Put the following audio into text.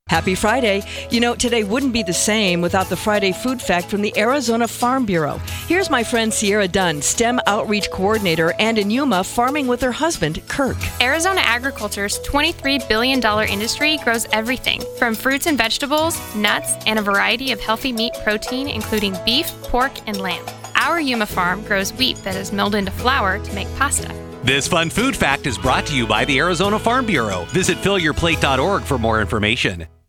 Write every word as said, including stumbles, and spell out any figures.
Happy Friday. You know, today wouldn't be the same without the Friday Food Fact from the Arizona Farm Bureau. Here's my friend Sierra Dunn, STEM Outreach Coordinator and in Yuma, farming with her husband, Kirk. Arizona agriculture's twenty-three billion dollars industry grows everything from fruits and vegetables, nuts, and a variety of healthy meat protein, including beef, pork, and lamb. Our Yuma farm grows wheat that is milled into flour to make pasta. This fun food fact is brought to you by the Arizona Farm Bureau. Visit fill your plate dot org for more information.